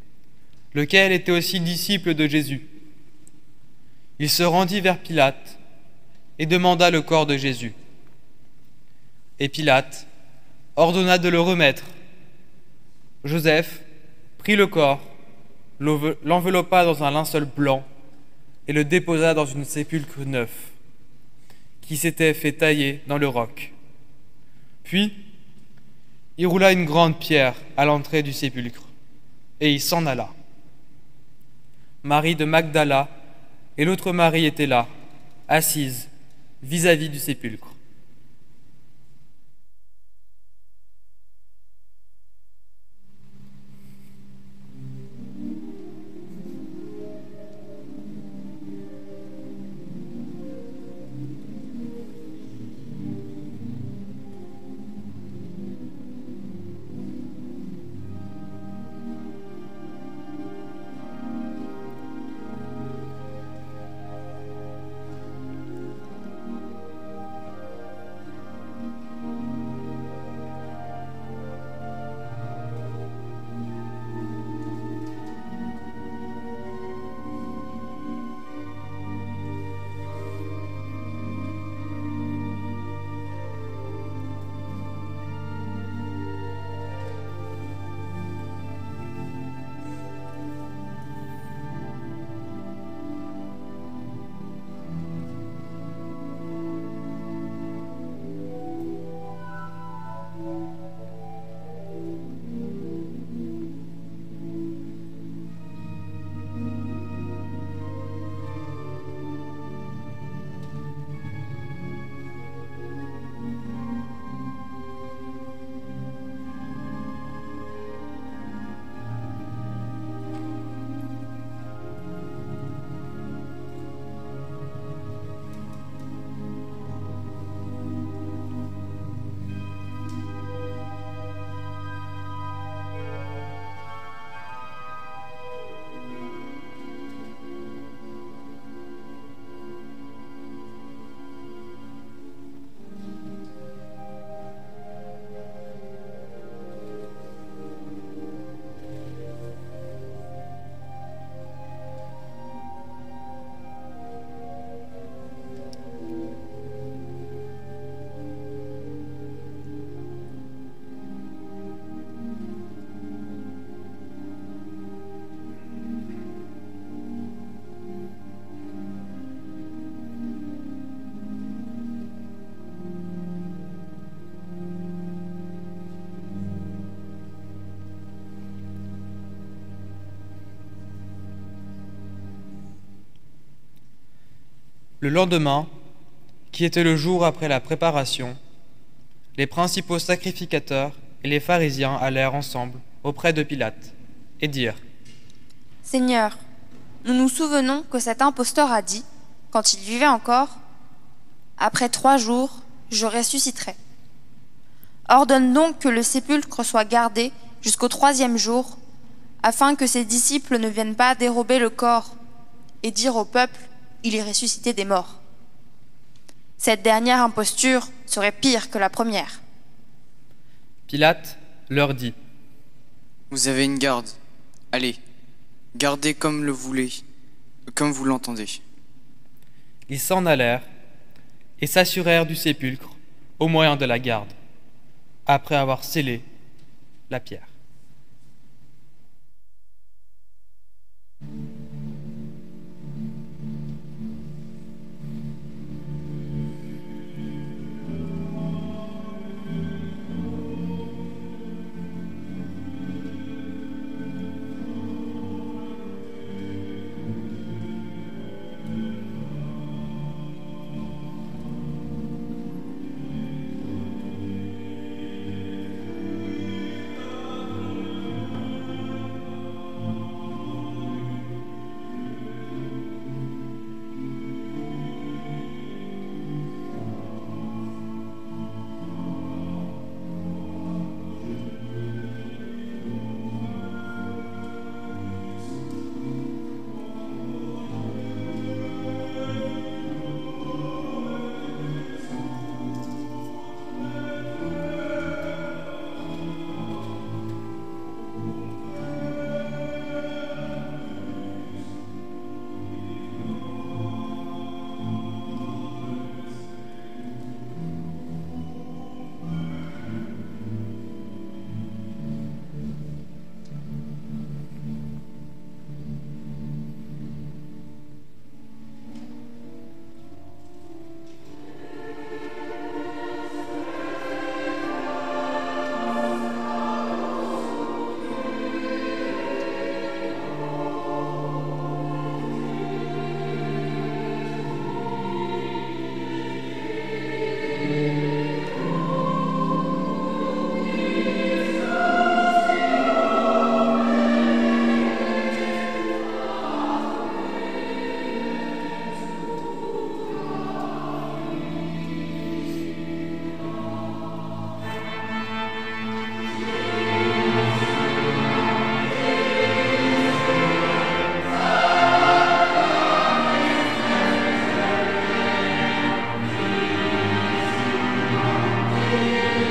lequel était aussi disciple de Jésus. Il se rendit vers Pilate et demanda le corps de Jésus. Et Pilate ordonna de le remettre. Joseph prit le corps, l'enveloppa dans un linceul blanc et le déposa dans une sépulcre neuf, qui s'était fait tailler dans le roc. Puis, il roula une grande pierre à l'entrée du sépulcre, et il s'en alla. Marie de Magdala et l'autre Marie étaient là, assises, vis-à-vis du sépulcre. Le lendemain, qui était le jour après la préparation, les principaux sacrificateurs et les pharisiens allèrent ensemble auprès de Pilate et dirent : « Seigneur, nous nous souvenons que cet imposteur a dit, quand il vivait encore, « Après trois jours, je ressusciterai. » Ordonne donc que le sépulcre soit gardé jusqu'au troisième jour, afin que ses disciples ne viennent pas dérober le corps et dire au peuple : il est ressuscité des morts. Cette dernière imposture serait pire que la première. Pilate leur dit : Vous avez une garde. Allez, gardez comme le voulez, comme vous l'entendez. Ils s'en allèrent et s'assurèrent du sépulcre au moyen de la garde, après avoir scellé la pierre.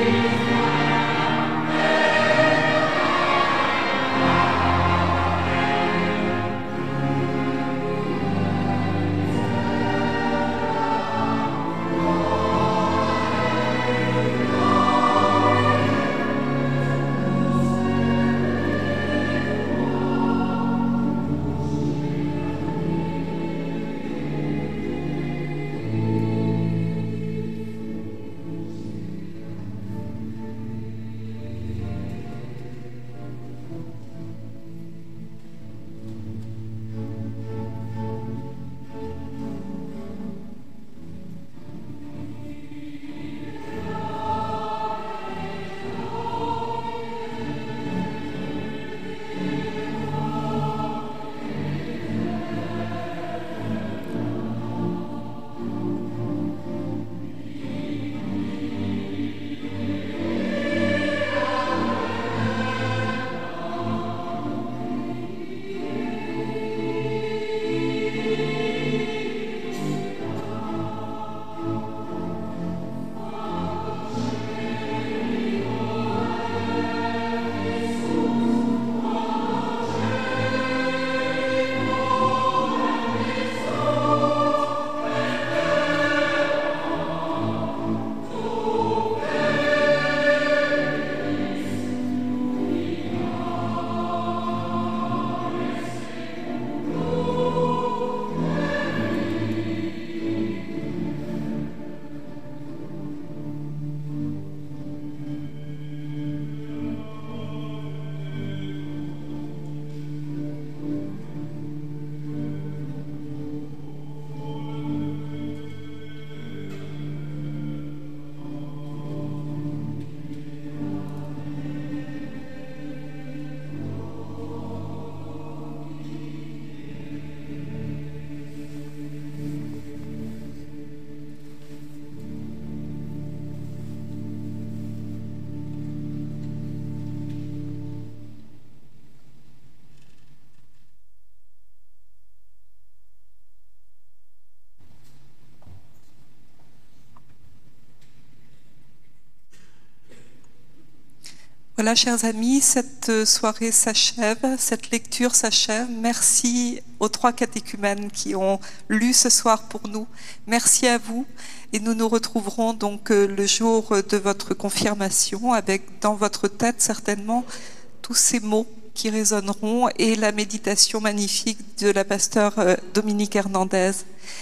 Voilà, chers amis, cette soirée s'achève, cette lecture s'achève. Merci aux trois catéchumènes qui ont lu ce soir pour nous. Merci à vous. Et nous nous retrouverons donc le jour de votre confirmation avec dans votre tête certainement tous ces mots qui résonneront et la méditation magnifique de la pasteure Dominique Hernandez.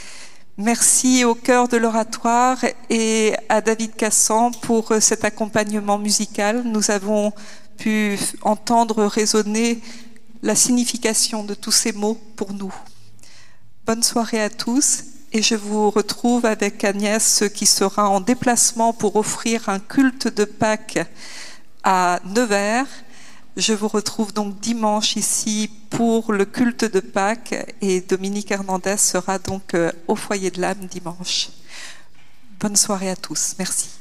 Merci au chœur de l'oratoire et à David Cassan pour cet accompagnement musical. Nous avons pu entendre résonner la signification de tous ces mots pour nous. Bonne soirée à tous et je vous retrouve avec Agnès qui sera en déplacement pour offrir un culte de Pâques à Nevers. Je vous retrouve donc dimanche ici pour le culte de Pâques et Dominique Hernandez sera donc au foyer de l'âme dimanche. Bonne soirée à tous. Merci.